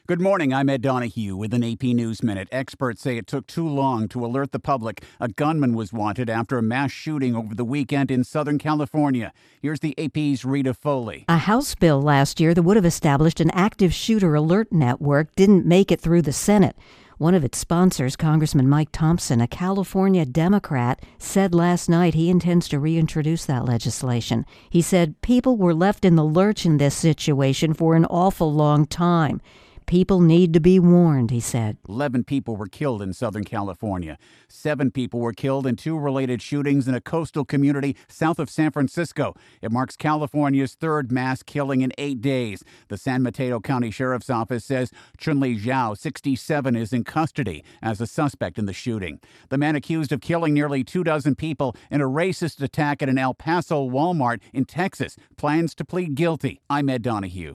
Good morning, I'm Ed Donahue with an AP News Minute. Experts say it took too long to alert the public. A gunman was wanted after a mass shooting over the weekend in Southern California. Here's the AP's Rita Foley. A House bill last year that would have established an active shooter alert network didn't make it through the Senate. One of its sponsors, Congressman Mike Thompson, a California Democrat, said last night he intends to reintroduce that legislation. He said people were left in the lurch in this situation for an awful long time. People need to be warned, he said. 11 people were killed in Southern California. 7 people were killed in 2 related shootings in a coastal community south of San Francisco. It marks California's 3rd mass killing in 8 days. The San Mateo County Sheriff's Office says Chunli Zhao, 67, is in custody as a suspect in the shooting. The man accused of killing nearly 24 people in a racist attack at an El Paso Walmart in Texas plans to plead guilty. I'm Ed Donahue.